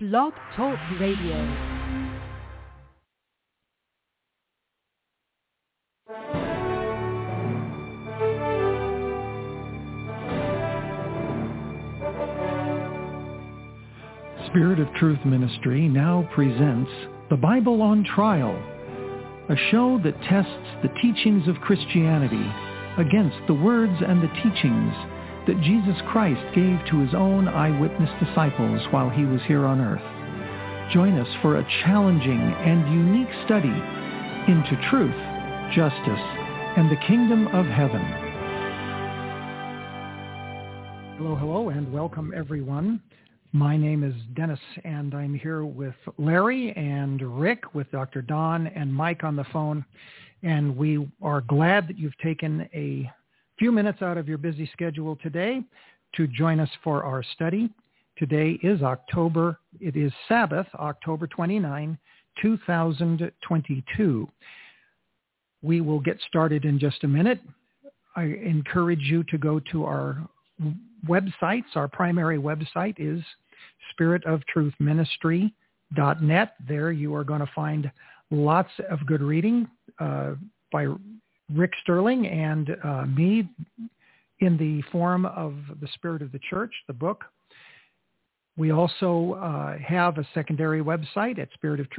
Blog Talk Radio. Spirit of Truth Ministry now presents The Bible on Trial, a show that tests the teachings of Christianity against the words and the teachings that Jesus Christ gave to his own eyewitness disciples while he was here on earth. Join us for a challenging and unique study into truth, justice, and the kingdom of heaven. Hello, and welcome everyone. My name is Dennis, and I'm here with Larry and Rick, with Dr. Don and Mike on the phone. And we are glad that you've taken a few minutes out of your busy schedule today to join us for our study. Today is Sabbath, October 29, 2022. We will get started in just a minute. I encourage you to go to our websites. Our primary website is spiritoftruthministry.net. There you are going to find lots of good reading by Rick Sterling and me in the form of The Spirit of the Church, the book. We also have a secondary website at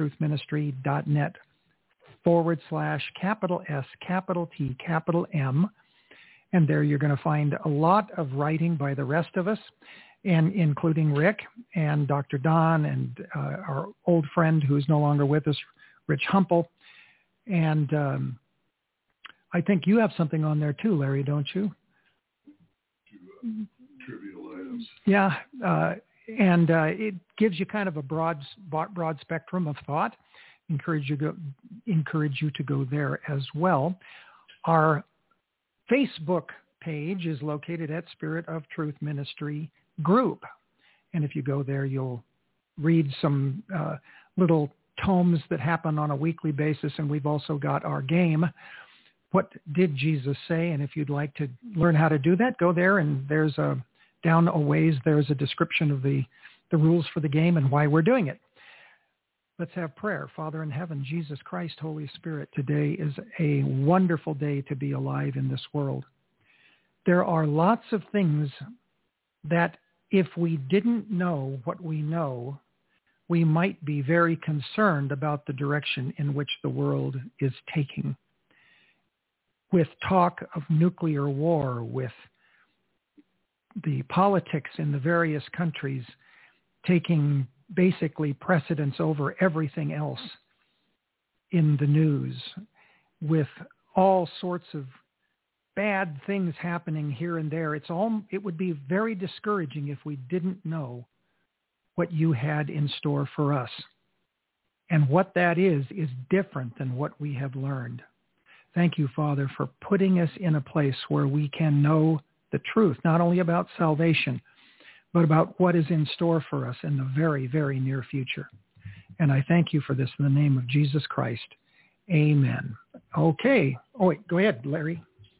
spiritoftruthministry.net/S, T, M. And there you're going to find a lot of writing by the rest of us, and including Rick and Dr. Don and our old friend who is no longer with us, Rich Humple. And I think you have something on there too, Larry, don't you? Trivial items. Yeah, and it gives you kind of a broad spectrum of thought. Encourage you to go there as well. Our Facebook page is located at Spirit of Truth Ministry Group. And if you go there, you'll read some little tomes that happen on a weekly basis. And we've also got our game, What Did Jesus Say? And if you'd like to learn how to do that, go there. And there's down a ways, there's a description of the rules for the game and why we're doing it. Let's have prayer. Father in heaven, Jesus Christ, Holy Spirit, today is a wonderful day to be alive in this world. There are lots of things that if we didn't know what we know, we might be very concerned about the direction in which the world is taking. With talk of nuclear war, with the politics in the various countries taking basically precedence over everything else in the news, with all sorts of bad things happening here and there, it would be very discouraging if we didn't know what you had in store for us. And what that is different than what we have learned. Thank you, Father, for putting us in a place where we can know the truth, not only about salvation, but about what is in store for us in the very, very near future. And I thank you for this in the name of Jesus Christ. Amen. Okay. Oh, wait, go ahead, Larry.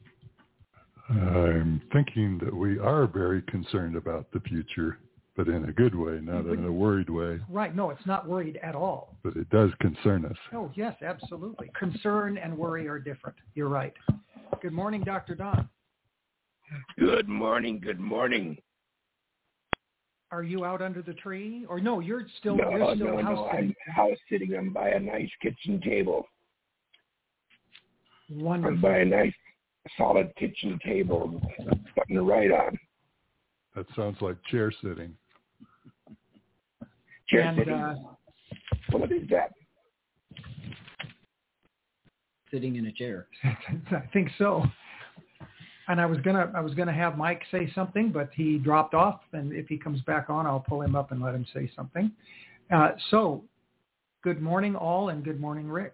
I'm thinking that we are very concerned about the future, but in a good way, not in a worried way. Right. No, it's not worried at all. But it does concern us. Oh, yes, absolutely. Concern and worry are different. You're right. Good morning, Dr. Don. Good morning. Good morning. Are you out under the tree? Or no, you're still No, house sitting. I'm house sitting. I'm by a nice kitchen table. Wonderful. I'm by a nice solid kitchen table, something to write on. That sounds like chair sitting. Chair sitting. What is that? Sitting in a chair. I think so. And I was gonna have Mike say something, but he dropped off. And if he comes back on, I'll pull him up and let him say something. So, good morning, all, and good morning, Rick.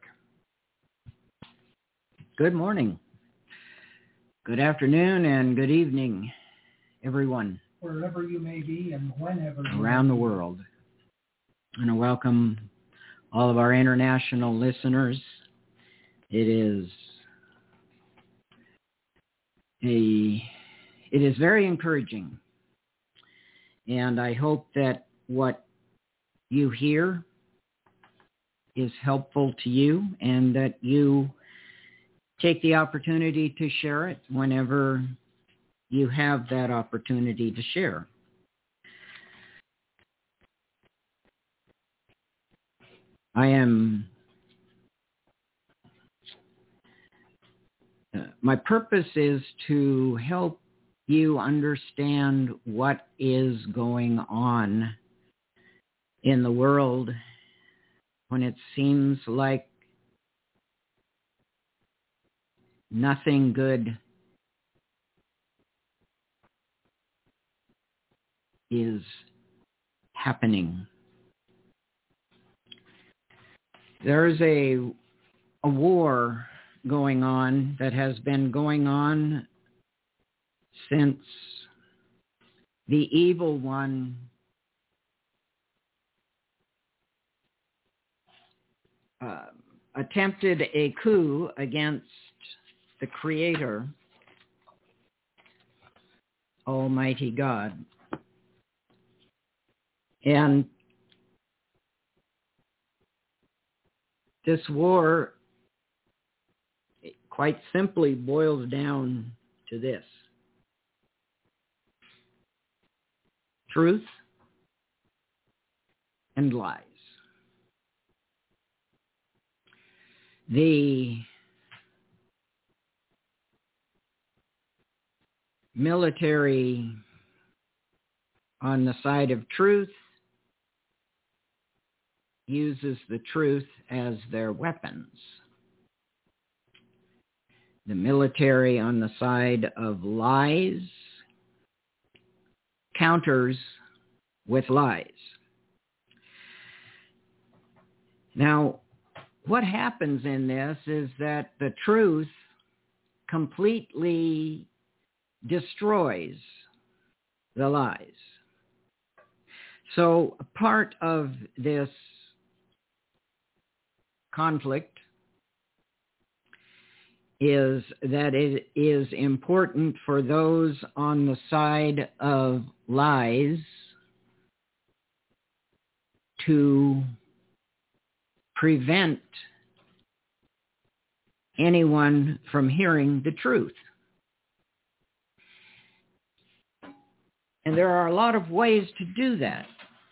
Good morning. Good afternoon and good evening, everyone. Wherever you may be and whenever. Around the world. And I welcome all of our international listeners. It is very encouraging. And I hope that what you hear is helpful to you, and that you take the opportunity to share it whenever you have that opportunity to share. My purpose is to help you understand what is going on in the world when it seems like nothing good is happening. There's a war going on that has been going on since the evil one attempted a coup against the Creator, Almighty God. And this war quite simply boils down to this: truth and lies. The military on the side of truth uses the truth as their weapons. The military on the side of lies counters with lies. Now, what happens in this is that the truth completely destroys the lies. So a part of this conflict is that it is important for those on the side of lies to prevent anyone from hearing the truth. And there are a lot of ways to do that.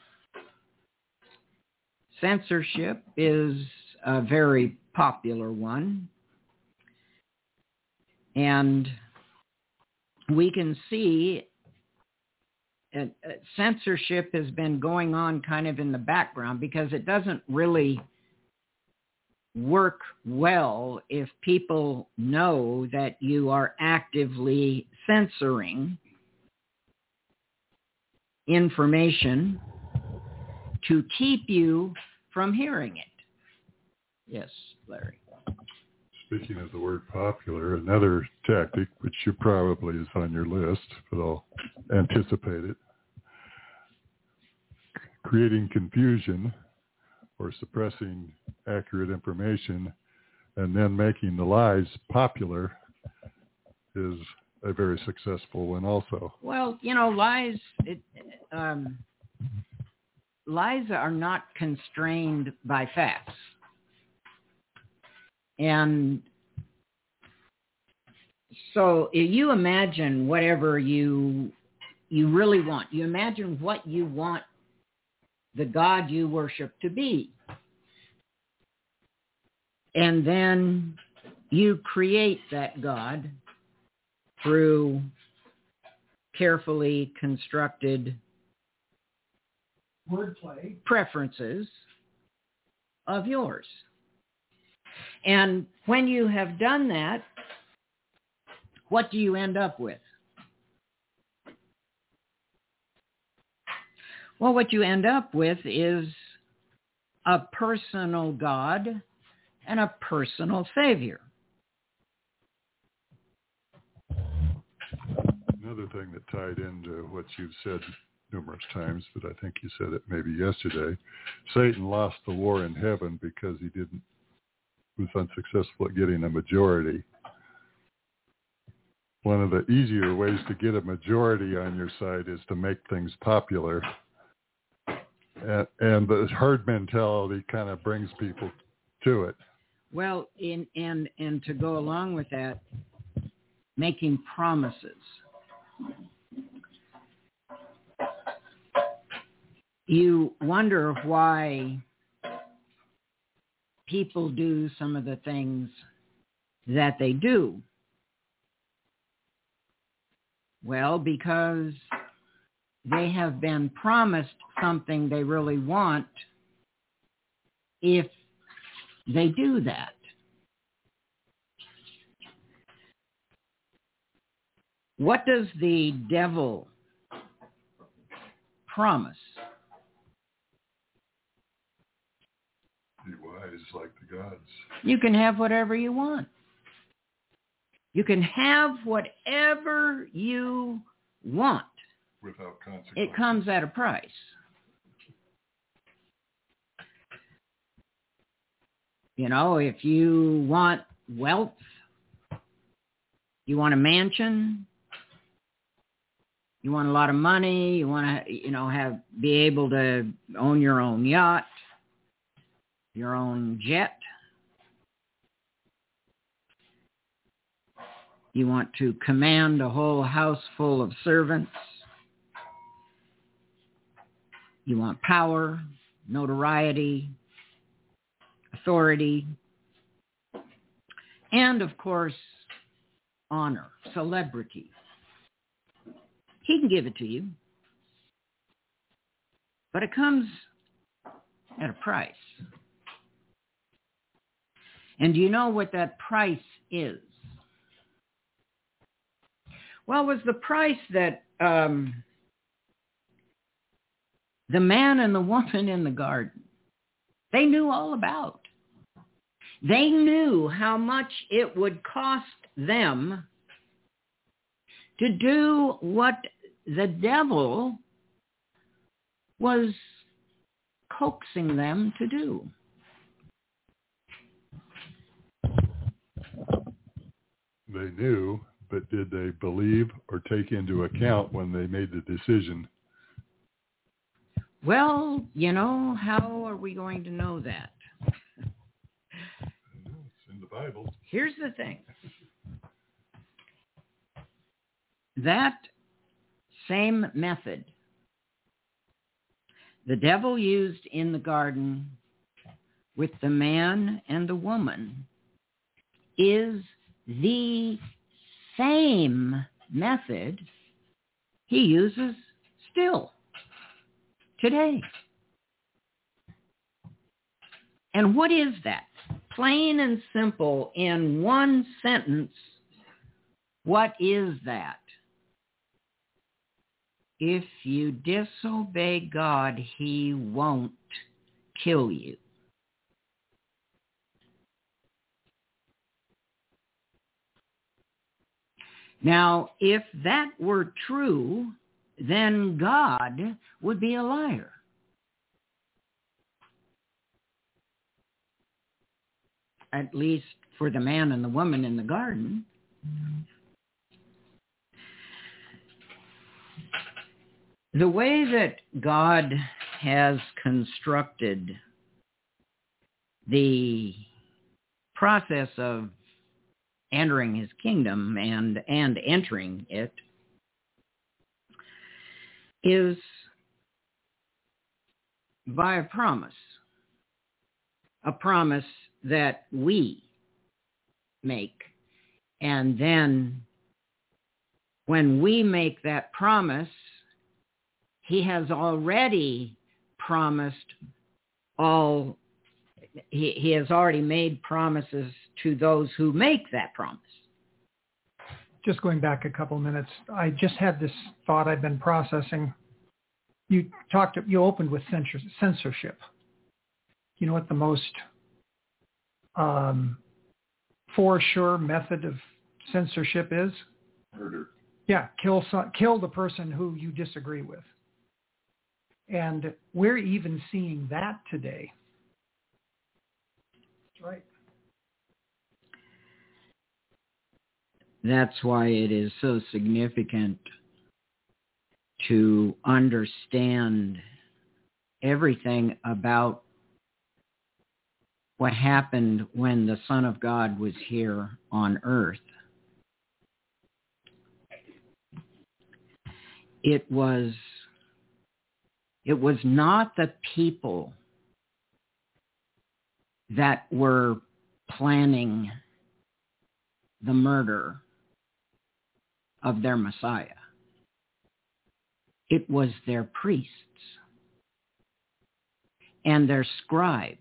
Censorship is a very popular one. And we can see censorship has been going on kind of in the background because it doesn't really work well if people know that you are actively censoring information to keep you from hearing it. Yes, Larry. Speaking of the word popular, another tactic, which you probably is on your list, but I'll anticipate it, creating confusion or suppressing accurate information and then making the lies popular is a very successful one also. Well, lies are not constrained by facts. And so you imagine whatever you really want. You imagine what you want the God you worship to be. And then you create that God through carefully constructed wordplay preferences of yours. And when you have done that, what do you end up with? Well, what you end up with is a personal God and a personal Savior. Another thing that tied into what you've said numerous times, but I think you said it maybe yesterday, Satan lost the war in heaven because he was unsuccessful at getting a majority. One of the easier ways to get a majority on your side is to make things popular And the herd mentality kind of brings people to it. Well, and to go along with that, making promises. You wonder why people do some of the things that they do. Well, because they have been promised something they really want if they do that. What does the devil promise? Be wise like the gods. You can have whatever you want. You can have whatever you want. Without consequences. It comes at a price. You know, if you want wealth, you want a mansion, you want a lot of money, you want to, be able to own your own yacht, your own jet. You want to command a whole house full of servants. You want power, notoriety, authority, and of course, honor, celebrity. He can give it to you, but it comes at a price. And do you know what that price is? Well, it was the price that the man and the woman in the garden, they knew all about. They knew how much it would cost them to do what the devil was coaxing them to do. They knew, but did they believe or take into account when they made the decision? Well, how are we going to know that? It's in the Bible. Here's the thing. That same method the devil used in the garden with the man and the woman is the same method he uses still today. And what is that? Plain and simple, in one sentence, what is that? If you disobey God, he won't kill you. Now, if that were true, then God would be a liar. At least for the man and the woman in the garden. The way that God has constructed the process of entering his kingdom and entering it is by a promise that we make. And then when we make that promise, he has already promised he has already made promises to those who make that promise. Just going back a couple minutes, I just had this thought I've been processing. You opened with censorship. You know what the most for sure method of censorship is? Murder. Yeah, kill the person who you disagree with. And we're even seeing that today. That's right. That's why it is so significant to understand everything about what happened when the Son of God was here on earth. It was not the people that were planning the murder of their Messiah. It was their priests and their scribes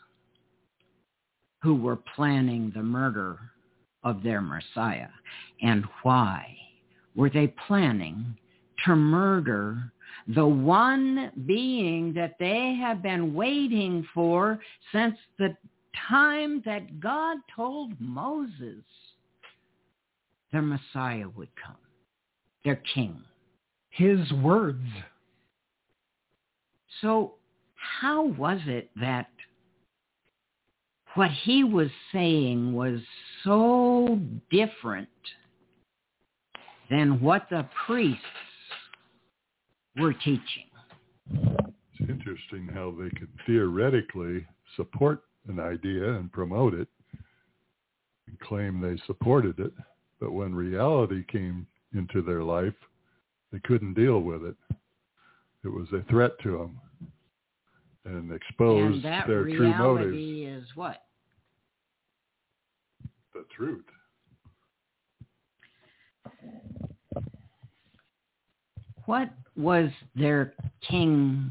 who were planning the murder of their Messiah. And why were they planning to murder the one being that they have been waiting for since the time that God told Moses their Messiah would come, their king? His words. So how was it that what he was saying was so different than what the priests were teaching? It's interesting how they could theoretically support an idea and promote it and claim they supported it, but when reality came into their life, they couldn't deal with it. It was a threat to them and exposed their true motives. And that reality is what? The truth. What was their king?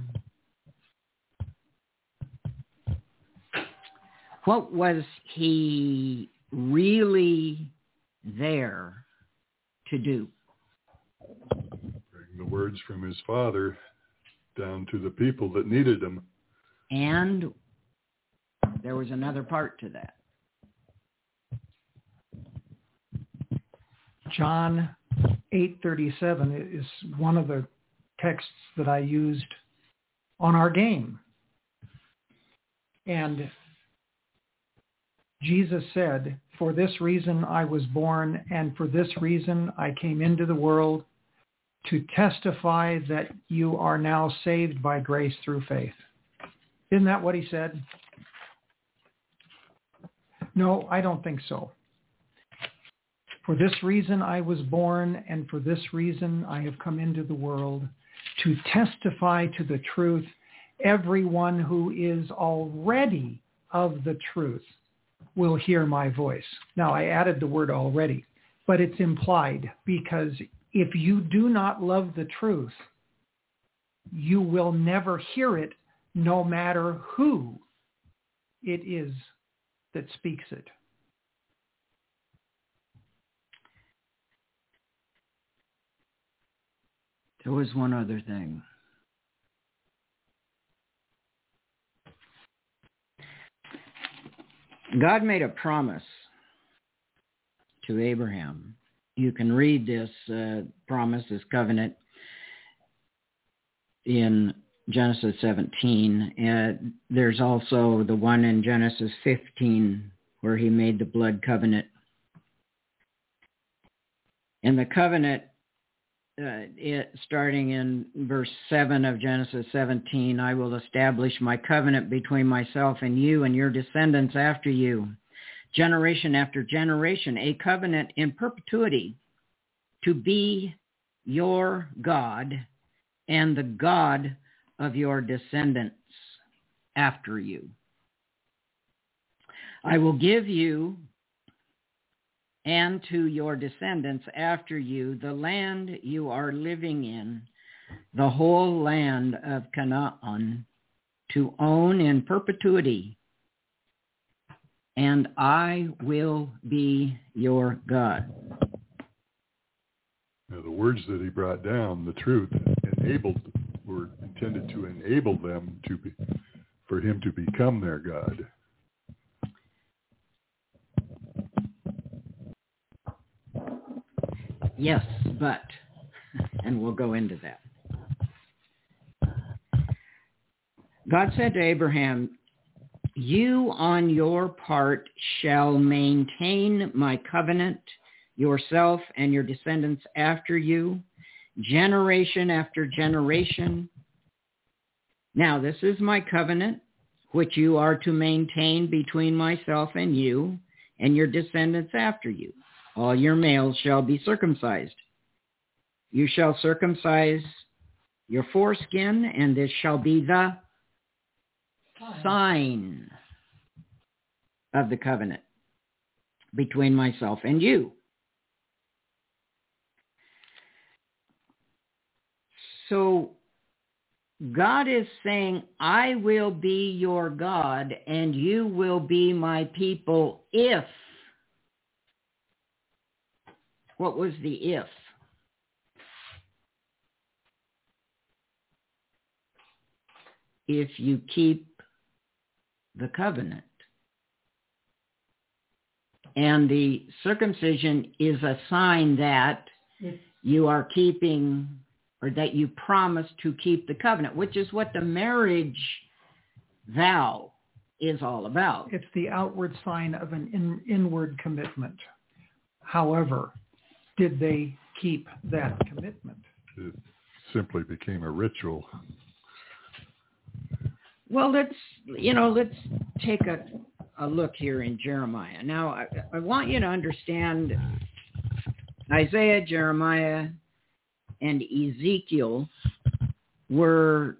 What was he really there to do? Bring the words from his Father down to the people that needed them. And there was another part to that. John 8:37 is one of the texts that I used on our game. And Jesus said, "For this reason I was born, and for this reason I came into the world, to testify that you are now saved by grace through faith." Isn't that what he said? No, I don't think so. For this reason I was born, and for this reason I have come into the world, to testify to the truth. Everyone who is already of the truth will hear my voice. Now, I added the word already, but it's implied, because if you do not love the truth, you will never hear it, no matter who it is that speaks it. There was one other thing. God made a promise to Abraham. You can read this promise, this covenant, in Genesis 17. There's also the one in Genesis 15 where he made the blood covenant. And the covenant, starting in verse 7 of Genesis 17, I will establish my covenant between myself and you and your descendants after you, generation after generation, a covenant in perpetuity, to be your God and the God of your descendants after you. I will give you and to your descendants after you the land you are living in, the whole land of Canaan, to own in perpetuity, and I will be your God. Now, the words that he brought down, the truth, were intended to enable them for him to become their God. Yes, but, and we'll go into that. God said to Abraham, you on your part shall maintain my covenant, yourself and your descendants after you, generation after generation. Now this is my covenant, which you are to maintain between myself and you and your descendants after you. All your males shall be circumcised. You shall circumcise your foreskin, and this shall be the sign of the covenant between myself and you. So God is saying, I will be your God and you will be my people if. What was the if? If you keep the covenant. And the circumcision is a sign that you are keeping, or that you promise to keep the covenant, which is what the marriage vow is all about. It's the outward sign of an inward commitment. However, did they keep that commitment? It simply became a ritual. Well, let's take a look here in Jeremiah. Now, I want you to understand Isaiah, Jeremiah, and Ezekiel were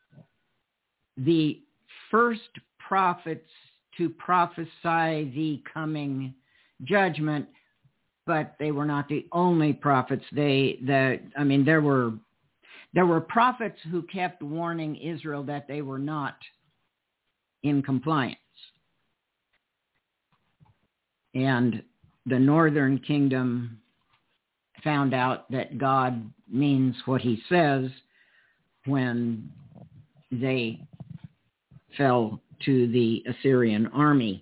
the first prophets to prophesy the coming judgment, but they were not the only prophets. There were prophets who kept warning Israel that they were not in compliance. And the northern kingdom found out that God means what he says when they fell to the Assyrian army.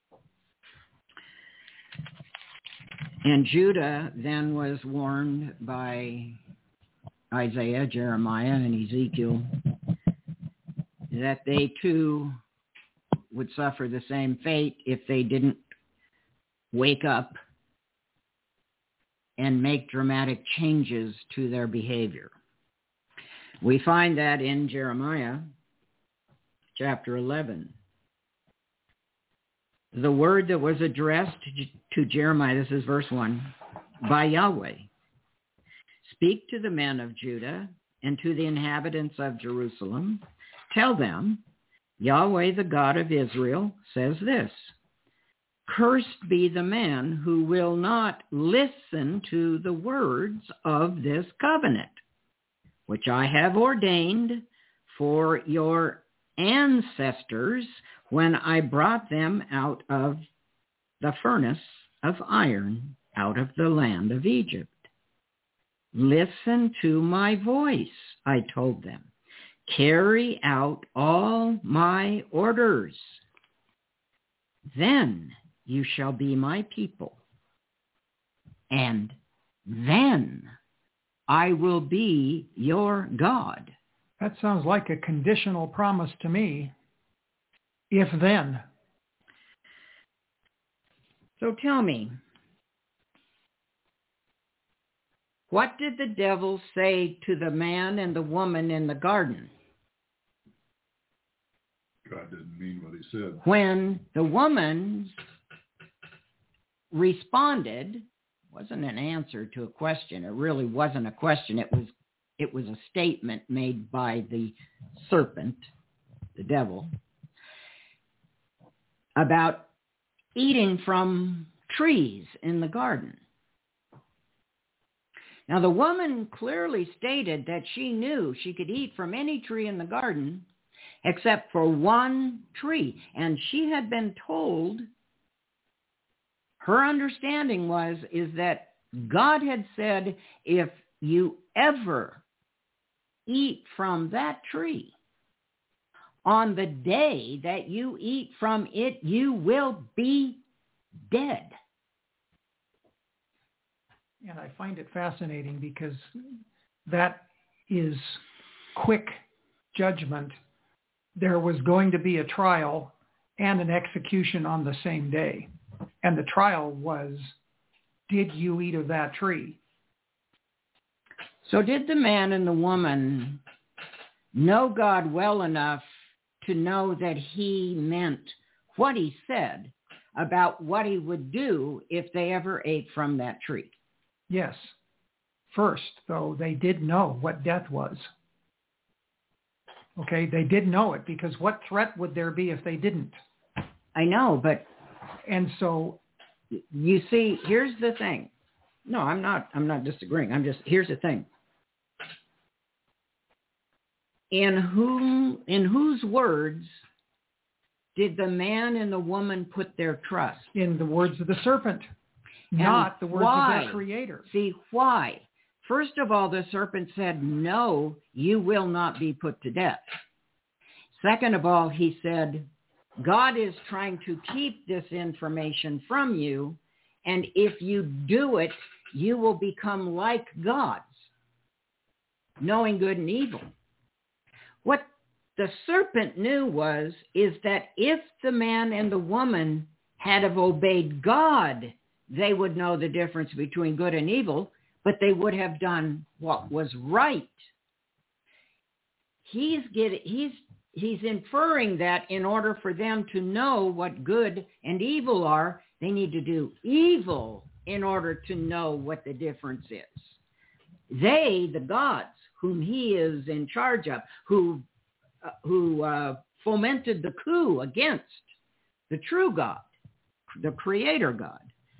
And Judah then was warned by Isaiah, Jeremiah, and Ezekiel that they too would suffer the same fate if they didn't wake up and make dramatic changes to their behavior. We find that in Jeremiah chapter 11. The word that was addressed to Jeremiah, this is verse 1, by Yahweh. Speak to the men of Judah and to the inhabitants of Jerusalem. Tell them, Yahweh, the God of Israel, says this. Cursed be the man who will not listen to the words of this covenant, which I have ordained for your ancestors when I brought them out of the furnace of iron, out of the land of Egypt. Listen to my voice, I told them. Carry out all my orders. Then you shall be my people, and then I will be your God. That sounds like a conditional promise to me. If then. So tell me, what did the devil say to the man and the woman in the garden? God didn't mean what he said. When the woman responded, wasn't an answer to a question. It really wasn't a question. It was a statement made by the serpent, the devil, about eating from trees in the garden. Now, the woman clearly stated that she knew she could eat from any tree in the garden except for one tree. And she had been told, her understanding is that God had said, if you ever eat from that tree, on the day that you eat from it, you will be dead. And I find it fascinating because that is quick judgment. There was going to be a trial and an execution on the same day. And the trial was, did you eat of that tree? So did the man and the woman know God well enough to know that he meant what he said about what he would do if they ever ate from that tree. Yes. First, though, they did know what death was. Okay, they did know it, because what threat would there be if they didn't? I know, but... And so... You see, here's the thing. No, I'm not disagreeing. Here's the thing. In whose words did the man and the woman put their trust? In the words of the serpent, not the words of their Creator. See, why? First of all, the serpent said, no, you will not be put to death. Second of all, he said, God is trying to keep this information from you, and if you do it, you will become like gods, knowing good and evil. What the serpent knew is that if the man and the woman had have obeyed God, they would know the difference between good and evil, but they would have done what was right. He's inferring that in order for them to know what good and evil are, they need to do evil in order to know what the difference is. They, the gods, whom he is in charge of, who fomented the coup against the true God, the Creator God,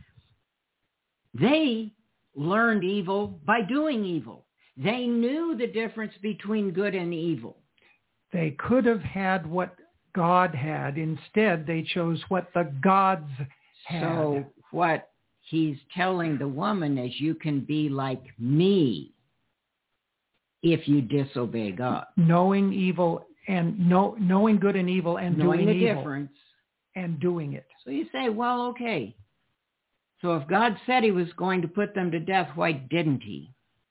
they learned evil by doing evil. They knew the difference between good and evil. They could have had what God had. Instead, they chose what the gods had. So what he's telling the woman is, you can be like me if you disobey God. Knowing evil and knowing good and evil and knowing doing the evil. Difference. And doing it. So you say, well, okay. So if God said he was going to put them to death, why didn't he?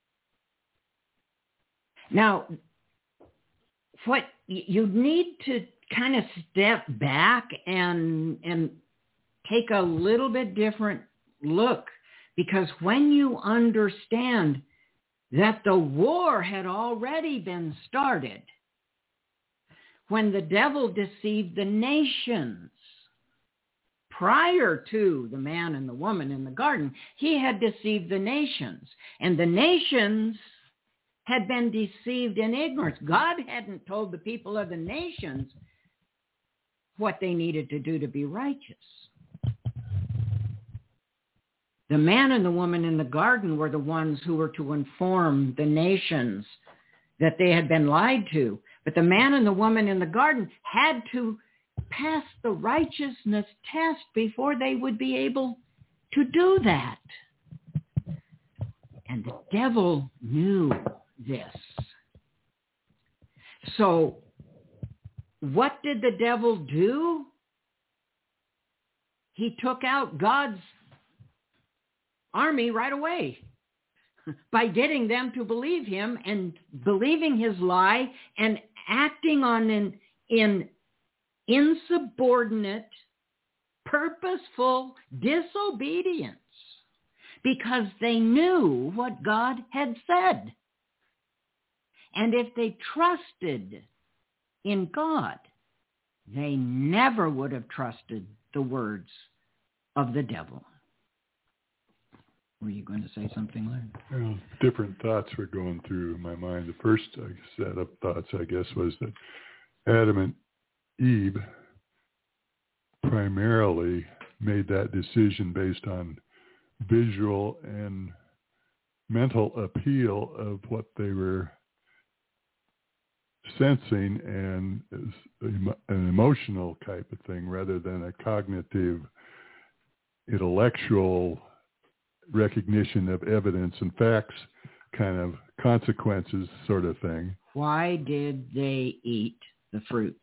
Now, what you need to kind of step back and take a little bit different look, because when you understand that the war had already been started, when the devil deceived the nations prior to the man and the woman in the garden, he had deceived the nations, and the nations had been deceived in ignorance. God hadn't told the people of the nations what they needed to do to be righteous. The man and the woman in the garden were the ones who were to inform the nations that they had been lied to. But the man and the woman in the garden had to pass the righteousness test before they would be able to do that. And the devil knew this. So what did the devil do? He took out God's army right away by getting them to believe him and believing his lie and acting on in insubordinate, purposeful disobedience, because they knew what God had said. And if they trusted in God, they never would have trusted the words of the devil. Were you going to say something, Larry? Well, different thoughts were going through my mind. The first set of thoughts, I guess, was that Adam and Eve primarily made that decision based on visual and mental appeal of what they were sensing, and an emotional type of thing rather than a cognitive, intellectual recognition of evidence and facts, kind of consequences sort of thing. Why did they eat the fruit?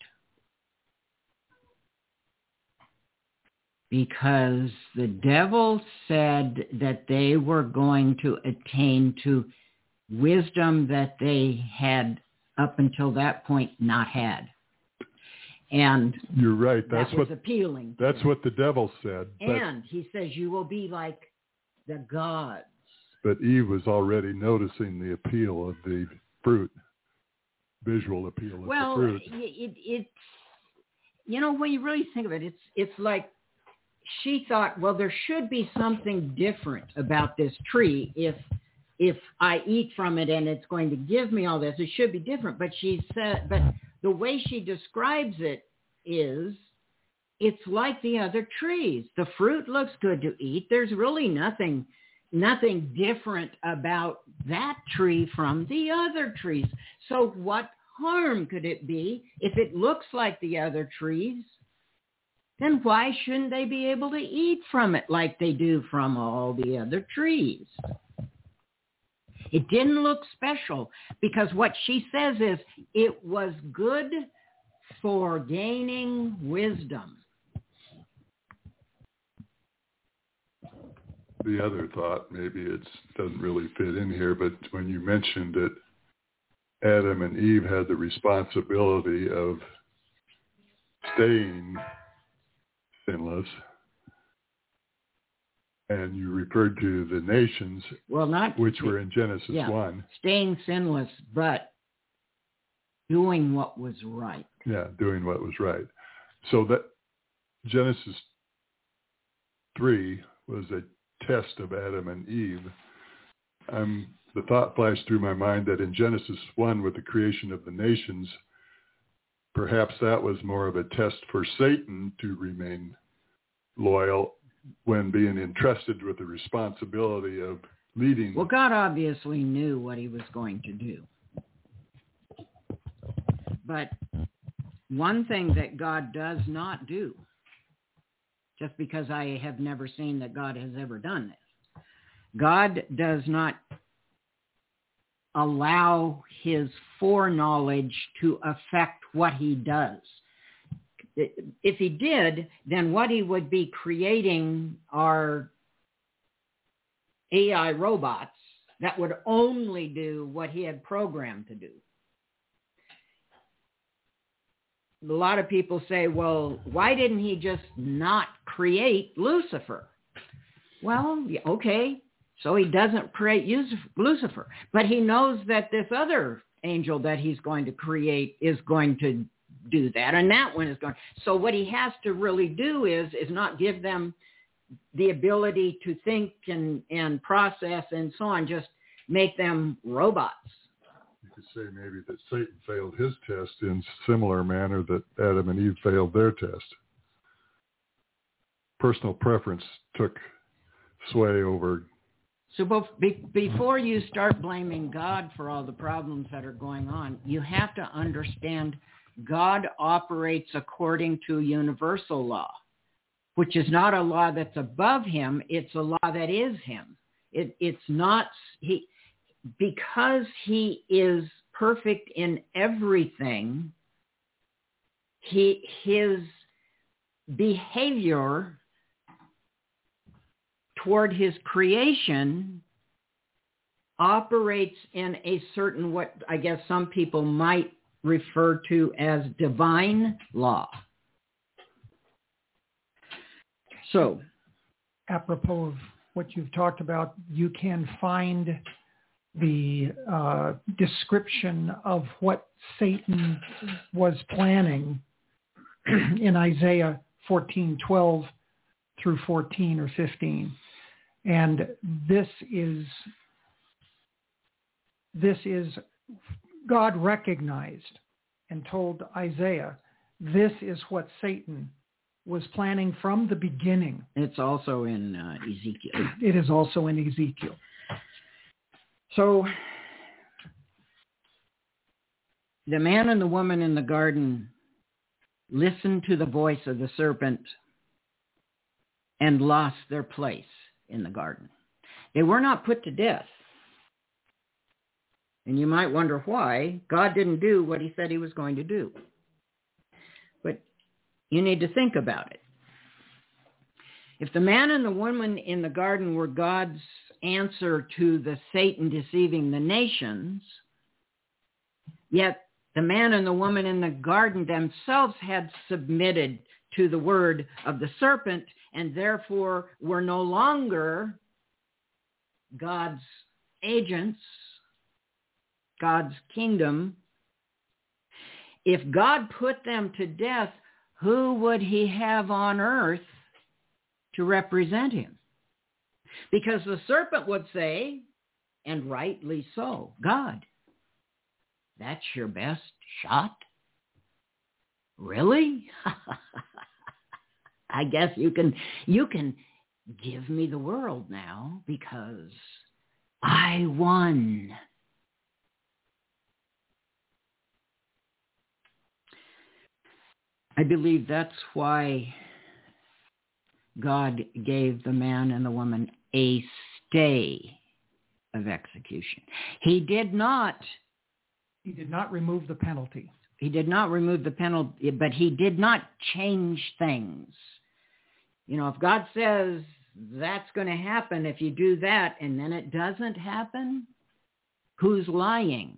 Because the devil said that they were going to attain to wisdom that they had up until that point not had. And you're right. That's what was appealing. That's what the devil said. And he says, you will be like the gods. But Eve was already noticing the appeal of the fruit. visual appeal of well, the fruit. it's when you really think of it, it's like she thought, well, there should be something different about this tree if I eat from it and it's going to give me all this. It should be different. But she said, but the way she describes it is, it's like the other trees. The fruit looks good to eat. There's really nothing different about that tree from the other trees. So what harm could it be if it looks like the other trees? Then why shouldn't they be able to eat from it like they do from all the other trees? It didn't look special because what she says is it was good for gaining wisdom. The other thought, maybe it doesn't really fit in here, but when you mentioned that Adam and Eve had the responsibility of staying sinless, and you referred to the nations, which were in Genesis 1. Staying sinless, but doing what was right. Yeah, doing what was right. So that Genesis 3 was a test of Adam and Eve. The thought flashed through my mind that in Genesis 1, with the creation of the nations, perhaps that was more of a test for Satan to remain loyal when being entrusted with the responsibility of leading. Well, God obviously knew what he was going to do. But one thing that God does not do, just because I have never seen that God has ever done this, God does not allow his foreknowledge to affect what he does. If he did, then what he would be creating are AI robots that would only do what he had programmed to do. A lot of people say, well, why didn't he just not create Lucifer? Well, okay, so he doesn't create Lucifer, but he knows that this other angel that he's going to create is going to do that, and that one is going. So what he has to really do is not give them the ability to think and process and so on, just make them robots. You could say maybe that Satan failed his test in similar manner that Adam and Eve failed their test. Personal preference took sway over. So before you start blaming God for all the problems that are going on, you have to understand God operates according to universal law, which is not a law that's above him. It's a law that is him. It's not he, because he is perfect in everything. His behavior toward his creation operates in a certain, what I guess some people might refer to as divine law. So, apropos of what you've talked about, you can find the description of what Satan was planning in Isaiah 14:12 through 14 or 15. And this is God recognized and told Isaiah, this is what Satan was planning from the beginning. It's also in Ezekiel. It is also in Ezekiel. So the man and the woman in the garden listened to the voice of the serpent and lost their place in the garden. They were not put to death. And you might wonder why God didn't do what he said he was going to do. But you need to think about it. If the man and the woman in the garden were God's answer to the Satan deceiving the nations, yet the man and the woman in the garden themselves had submitted to the word of the serpent and therefore were no longer God's agents, God's kingdom If God put them to death, who would he have on earth to represent him? Because the serpent would say, and rightly so, God, that's your best shot? Really? I guess you can give me the world now because I won. I believe that's why God gave the man and the woman a stay of execution. He did not remove the penalty. He did not remove the penalty, but he did not change things. You know, if God says that's going to happen if you do that and then it doesn't happen, who's lying?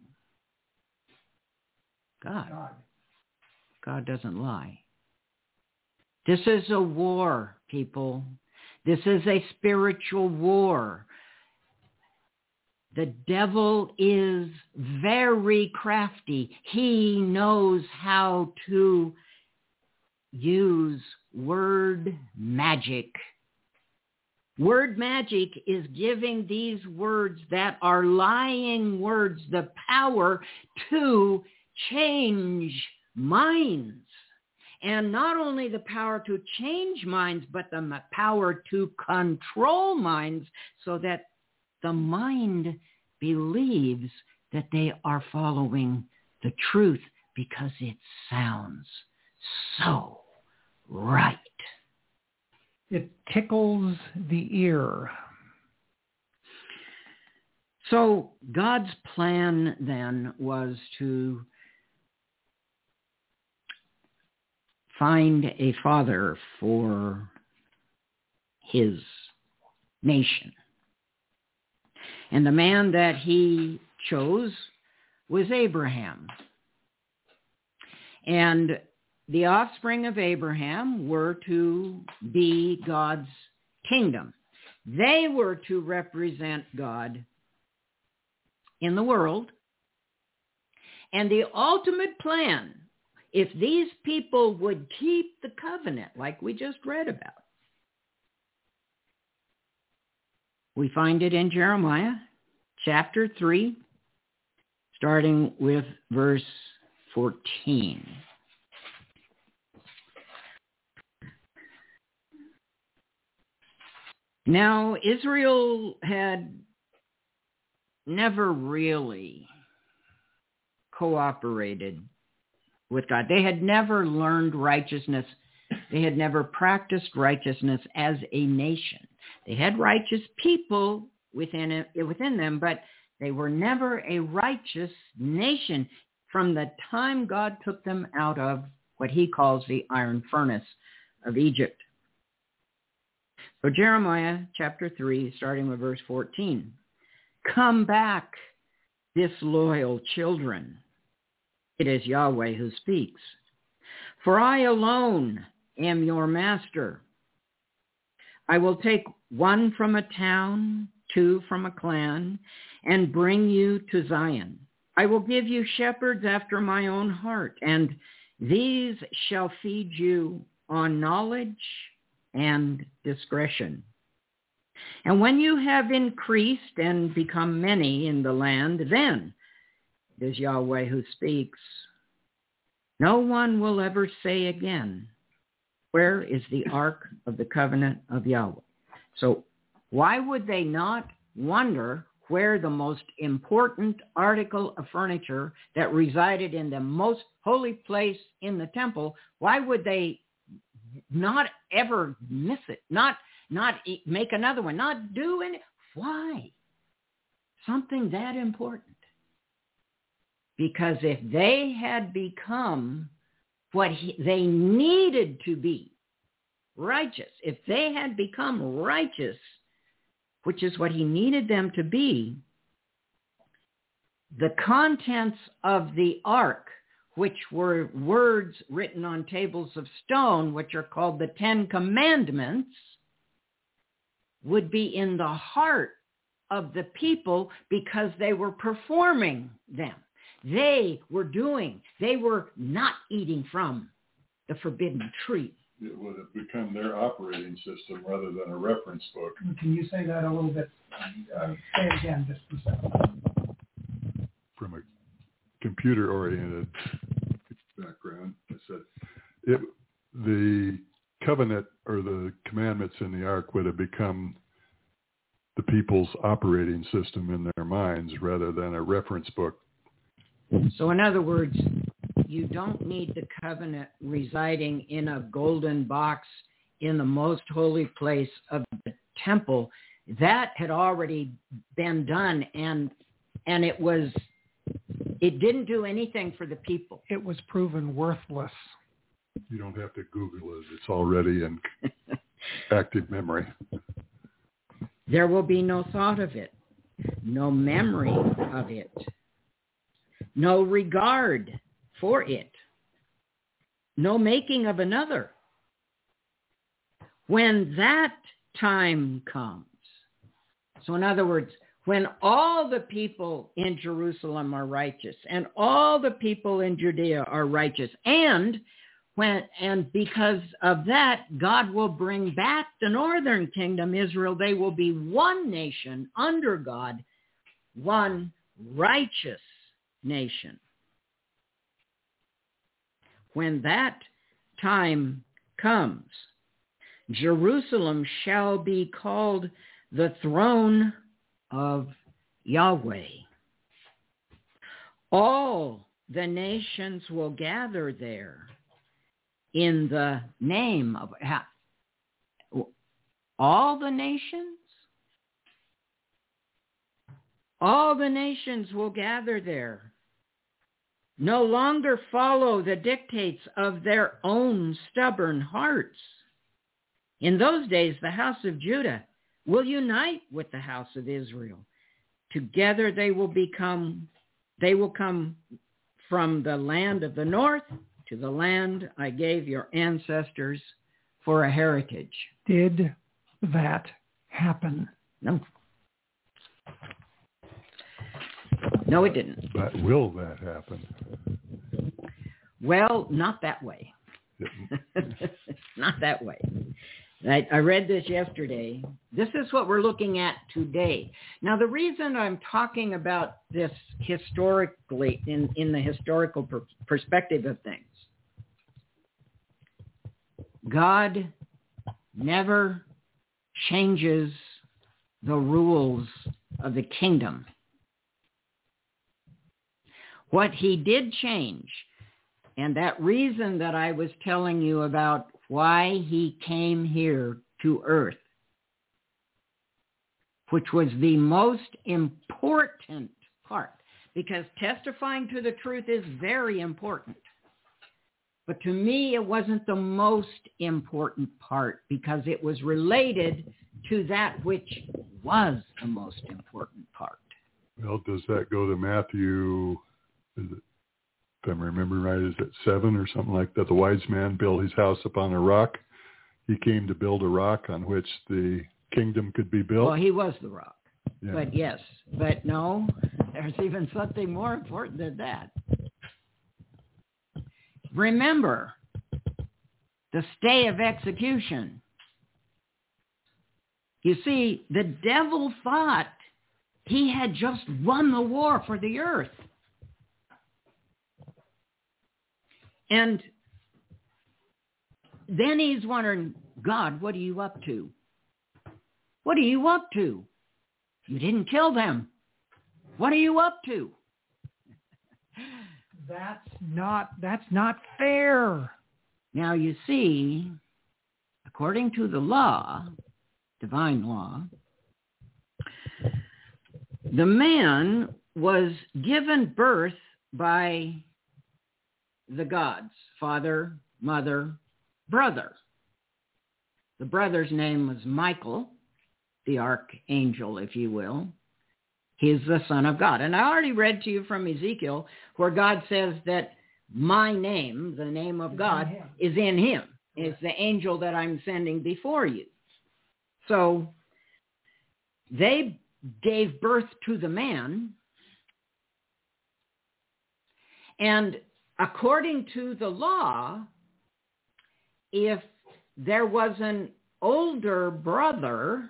God. God doesn't lie. This is a war, people. This is a spiritual war. The devil is very crafty. He knows how to use word magic. Word magic is giving these words that are lying words the power to change minds. And not only the power to change minds, but the power to control minds so that the mind believes that they are following the truth because it sounds so right. It tickles the ear. So God's plan then was to find a father for his nation. And the man that he chose was Abraham. And the offspring of Abraham were to be God's kingdom. They were to represent God in the world. And the ultimate plan, if these people would keep the covenant like we just read about, we find it in Jeremiah chapter 3, starting with verse 14. Now, Israel had never really cooperated with God. They had never learned righteousness. They had never practiced righteousness as a nation. They had righteous people within them, but they were never a righteous nation from the time God took them out of what he calls the iron furnace of Egypt. So Jeremiah chapter 3, starting with verse 14. Come back, disloyal children. It is Yahweh who speaks. For I alone am your master. I will take one from a town, two from a clan, and bring you to Zion. I will give you shepherds after my own heart, and these shall feed you on knowledge and discretion. And when you have increased and become many in the land, then it is Yahweh who speaks. No one will ever say again, where is the ark of the covenant of Yahweh? So why would they not wonder where the most important article of furniture that resided in the most holy place in the temple, why would they not ever miss it, not make another one, not do any? Why? Something that important. Because if they had become what they needed to be, righteous, if they had become righteous, which is what he needed them to be, the contents of the ark, which were words written on tables of stone, which are called the Ten Commandments, would be in the heart of the people because they were performing them. they were doing. They were not eating from the forbidden tree. It would have become their operating system rather than a reference book. Can you say that a little bit? Say it again just for a second. From a computer-oriented background, I said the covenant or the commandments in the ark would have become the people's operating system in their minds rather than a reference book. So in other words, you don't need the covenant residing in a golden box in the most holy place of the temple. That had already been done, and it didn't do anything for the people. It was proven worthless. You don't have to Google it. It's already in active memory. There will be no thought of it, no memory of it, no regard for it, no making of another. When that time comes, so in other words, when all the people in Jerusalem are righteous and all the people in Judea are righteous, and because of that, God will bring back the northern kingdom, Israel. They will be one nation under God, one righteous nation. When that time comes, Jerusalem shall be called the throne of Yahweh. All the nations will gather there in the name of all the nations. All the nations will gather there. No longer follow the dictates of their own stubborn hearts. In those days, the house of Judah will unite with the house of Israel. Together they will come from the land of the north to the land I gave your ancestors for a heritage. Did that happen? No. No, it didn't. But will that happen? Well, not that way. Not that way. I read this yesterday. This is what we're looking at today. Now, the reason I'm talking about this historically, in the historical perspective of things, God never changes the rules of the kingdom. What he did change, and that reason that I was telling you about why he came here to earth, which was the most important part, because testifying to the truth is very important. But to me, it wasn't the most important part because it was related to that which was the most important part. Well, does that go to Matthew, is it, if I'm remembering right, is it 7 or something like that? The wise man built his house upon a rock. He came to build a rock on which the kingdom could be built. Well, he was the rock. Yeah. But yes, but no, there's even something more important than that. Remember, the stay of execution. You see, the devil thought he had just won the war for the earth. And then he's wondering, God, what are you up to? What are you up to? You didn't kill them. What are you up to? That's not fair. Now you see, according to the law, divine law, the man was given birth by the gods, father, mother, brother. The brother's name was Michael, the archangel, if you will. He's the Son of God. And I already read to you from Ezekiel where God says that my name, the name of God, is in him. It's the angel that I'm sending before you. So they gave birth to the man, And according to the law, if there was an older brother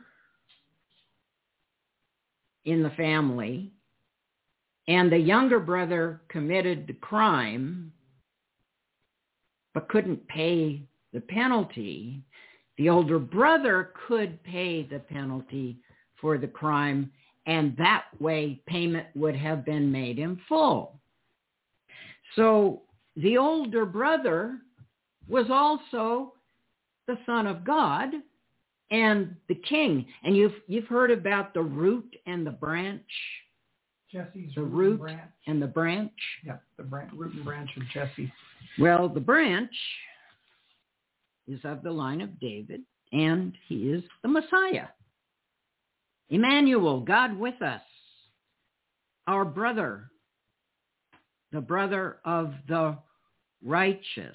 in the family and the younger brother committed the crime but couldn't pay the penalty, the older brother could pay the penalty for the crime, and that way payment would have been made in full. So the older brother was also the Son of God and the king. And you've heard about the root and the branch. Jesse's the root root and the branch. Yeah, the root and branch of Jesse. Well, the branch is of the line of David, and he is the Messiah. Emmanuel, God with us, our brother, the brother of the righteous.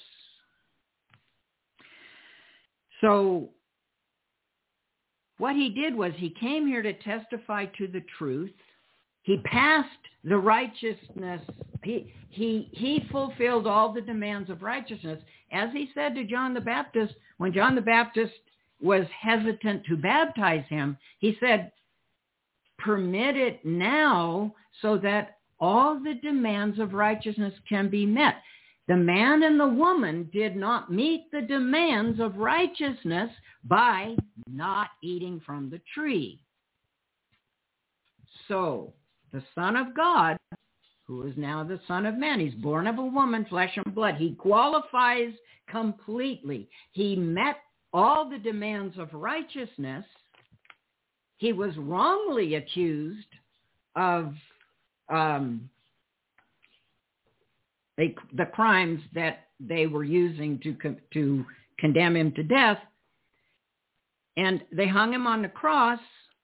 So what he did was he came here to testify to the truth. He passed the righteousness. He fulfilled all the demands of righteousness. As he said to John the Baptist, when John the Baptist was hesitant to baptize him, he said, permit it now so that all the demands of righteousness can be met. The man and the woman did not meet the demands of righteousness by not eating from the tree. So the Son of God, who is now the Son of Man, he's born of a woman, flesh and blood. He qualifies completely. He met all the demands of righteousness. He was wrongly accused of the crimes that they were using to condemn him to death. And they hung him on the cross,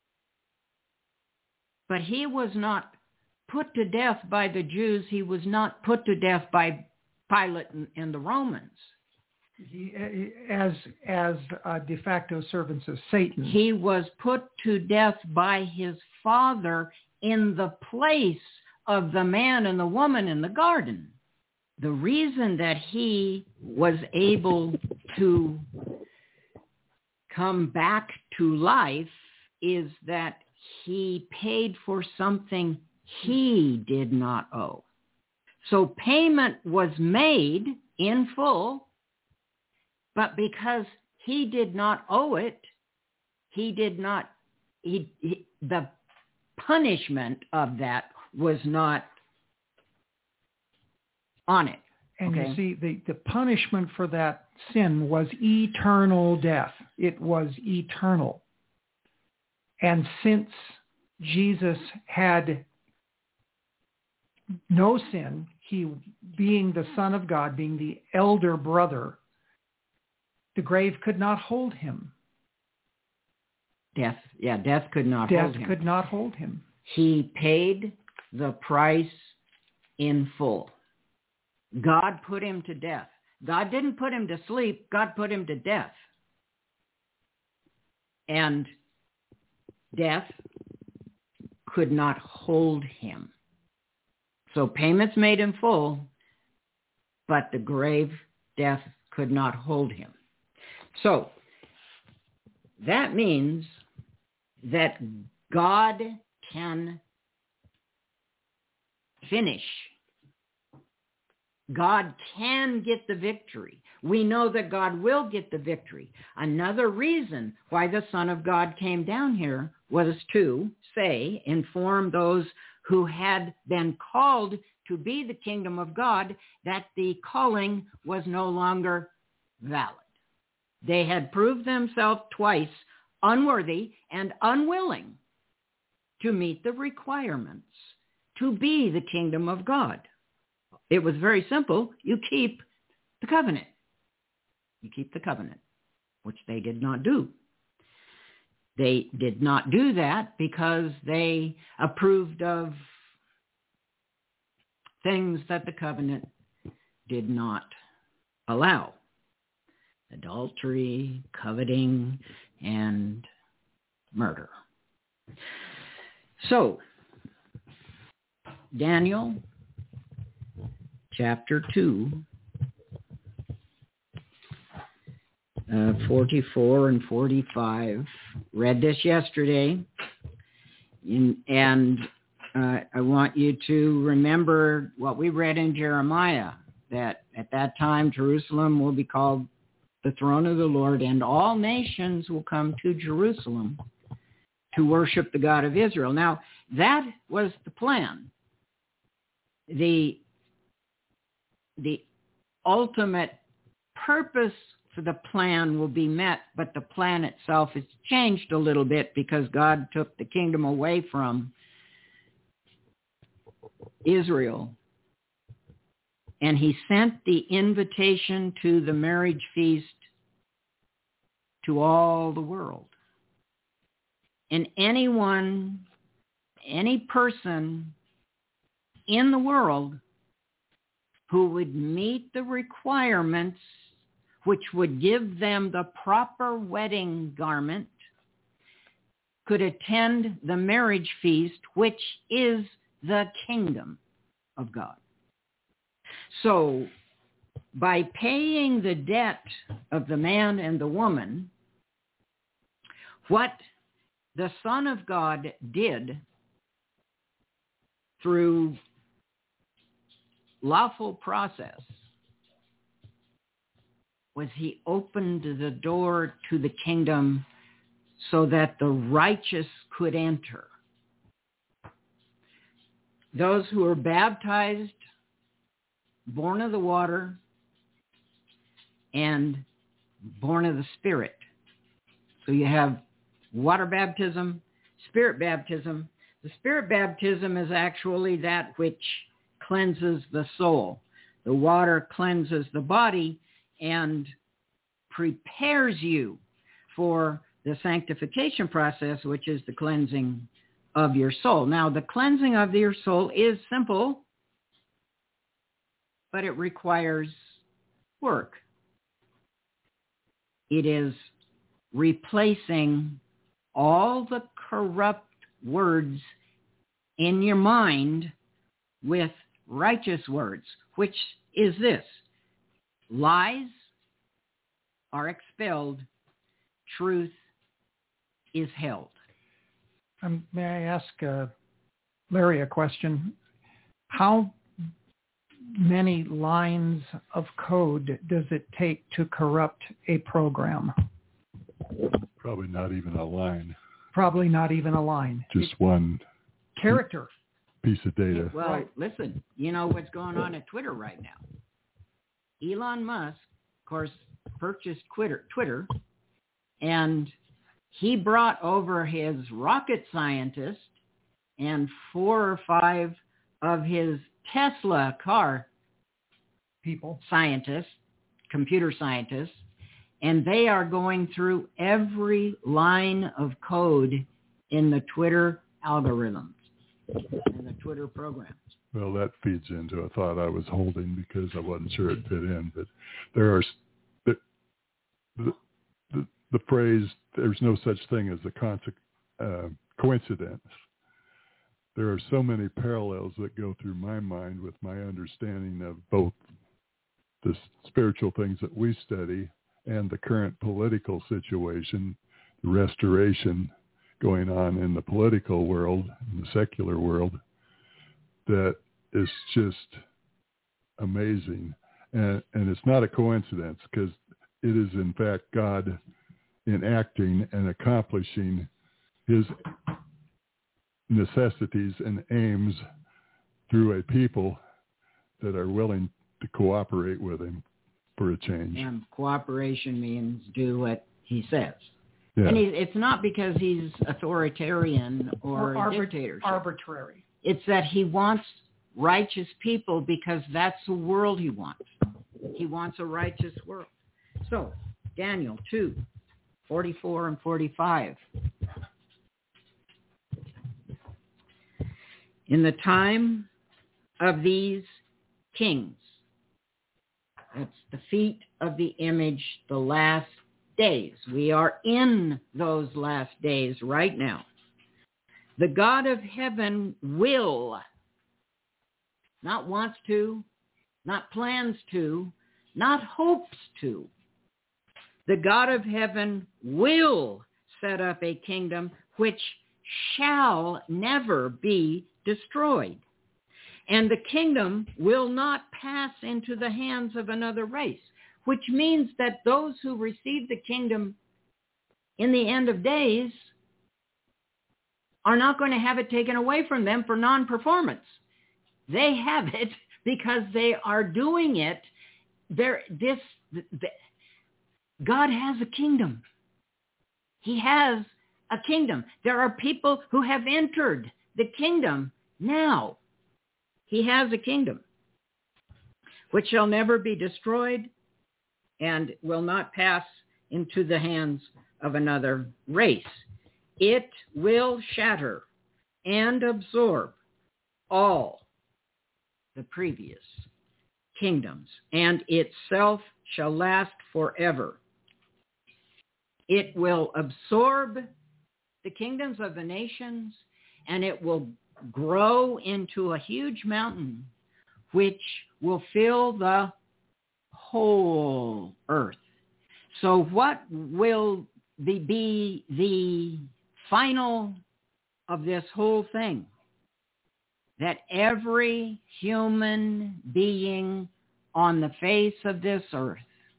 but he was not put to death by the Jews. He was not put to death by Pilate and the Romans. As de facto servants of Satan. He was put to death by his Father in the place of the man and the woman in the garden. The reason that he was able to come back to life is that he paid for something he did not owe. So payment was made in full, but because he did not owe it, the punishment of that was not on it. And okay? You see, the punishment for that sin was eternal death. It was eternal. And since Jesus had no sin, he being the Son of God, being the elder brother, the grave could not hold him. Death could not hold him. Death could not hold him. He paid the price in full. God put him to death. God didn't put him to sleep. God put him to death. And death could not hold him. So payments made in full, but the grave, death could not hold him. So that means that God can finish. God can get the victory. We know that God will get the victory. Another reason why the Son of God came down here was to inform those who had been called to be the kingdom of God that the calling was no longer valid. They had proved themselves twice unworthy and unwilling to meet the requirements to be the kingdom of God. It was very simple. You keep the covenant. You keep the covenant, which they did not do. They did not do that because they approved of things that the covenant did not allow. Adultery, coveting, and murder. So, Daniel chapter 2, 44 and 45. Read this yesterday. And I want you to remember what we read in Jeremiah, that at that time Jerusalem will be called the throne of the Lord, and all nations will come to Jerusalem to worship the God of Israel. Now, that was the plan. The ultimate purpose for the plan will be met, but the plan itself has changed a little bit because God took the kingdom away from Israel. And he sent the invitation to the marriage feast to all the world. And anyone, any person in the world who would meet the requirements which would give them the proper wedding garment could attend the marriage feast, which is the kingdom of God. So by paying the debt of the man and the woman, what the Son of God did through lawful process was he opened the door to the kingdom so that the righteous could enter. Those who are baptized, born of the water, and born of the Spirit. So you have water baptism, Spirit baptism. The Spirit baptism is actually that which cleanses the soul. The water cleanses the body and prepares you for the sanctification process, which is the cleansing of your soul. Now, the cleansing of your soul is simple, but it requires work. It is replacing all the corrupt words in your mind with righteous words, which is this: lies are expelled, truth is held. May I ask Larry a question? How many lines of code does it take to corrupt a program? Probably not even a line. Probably not even a line. Just one character piece of data. Well, right. Listen, you know what's going on at Twitter right now. Elon Musk, of course, purchased Twitter, and he brought over his rocket scientist and 4 or 5 of his Tesla car people, scientists, computer scientists, and they are going through every line of code in the Twitter algorithms, in the Twitter programs. Well, that feeds into a thought I was holding because I wasn't sure it fit in, but there are the phrase, there's no such thing as a coincidence. There are so many parallels that go through my mind with my understanding of both the spiritual things that we study and the current political situation, the restoration going on in the political world, in the secular world, that is just amazing. And it's not a coincidence, because it is in fact God enacting and accomplishing his necessities and aims through a people that are willing to cooperate with him for a change. And cooperation means do what he says. Yeah. And it's not because he's authoritarian or dictatorship. Arbitrary. It's that he wants righteous people because that's the world he wants. He wants a righteous world. So, Daniel 2, 44 and 45. In the time of these kings, that's the feet of the image, the last days. We are in those last days right now. The God of heaven will, not wants to, not plans to, not hopes to. The God of heaven will set up a kingdom which shall never be destroyed. And the kingdom will not pass into the hands of another race, which means that those who receive the kingdom in the end of days are not going to have it taken away from them for non-performance. They have it because they are doing it. God has a kingdom. He has a kingdom. There are people who have entered the kingdom now. He has a kingdom which shall never be destroyed and will not pass into the hands of another race. It will shatter and absorb all the previous kingdoms, and itself shall last forever. It will absorb the kingdoms of the nations, and it will grow into a huge mountain which will fill the whole earth. So what will be the final of this whole thing? That every human being on the face of this earth,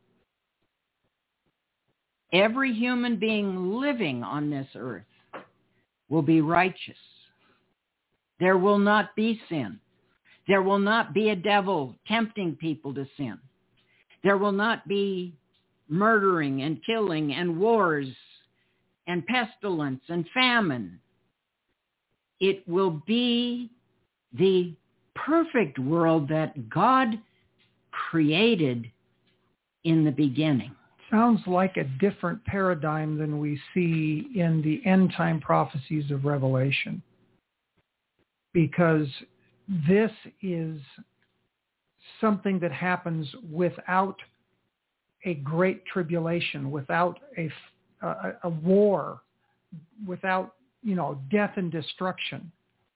every human being living on this earth will be righteous. There will not be sin. There will not be a devil tempting people to sin. There will not be murdering and killing and wars and pestilence and famine. It will be the perfect world that God created in the beginning. Sounds like a different paradigm than we see in the end-time prophecies of Revelation. Because this is something that happens without a great tribulation, without a war, without, death and destruction.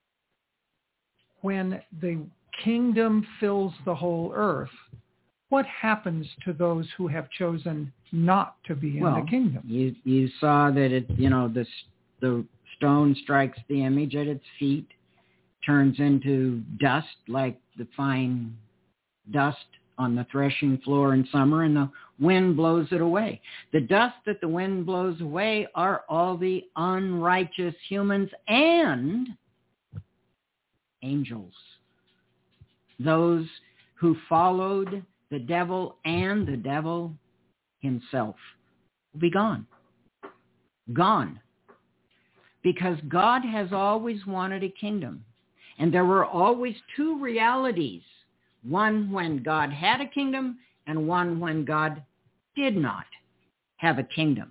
When the kingdom fills the whole earth, what happens to those who have chosen not to be in the kingdom? You saw that the stone strikes the image at its feet, turns into dust like the fine dust on the threshing floor in summer, and the wind blows it away. The dust that the wind blows away are all the unrighteous humans and angels. Those who followed the devil and the devil himself will be gone. Gone. Because God has always wanted a kingdom. And there were always two realities. One when God had a kingdom and one when God did not have a kingdom.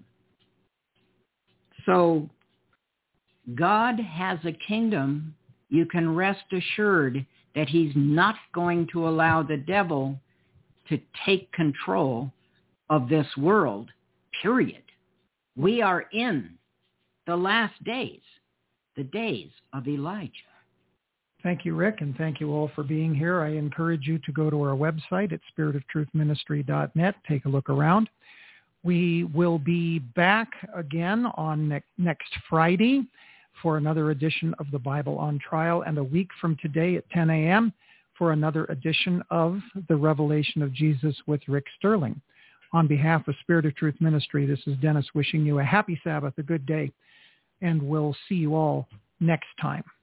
So God has a kingdom. You can rest assured that he's not going to allow the devil to take control of this world, period. We are in the last days, the days of Elijah. Thank you, Rick, and thank you all for being here. I encourage you to go to our website at spiritoftruthministry.net. Take a look around. We will be back again on next Friday for another edition of the Bible on Trial, and a week from today at 10 a.m. for another edition of the Revelation of Jesus with Rick Sterling. On behalf of Spirit of Truth Ministry, this is Dennis wishing you a happy Sabbath, a good day, and we'll see you all next time.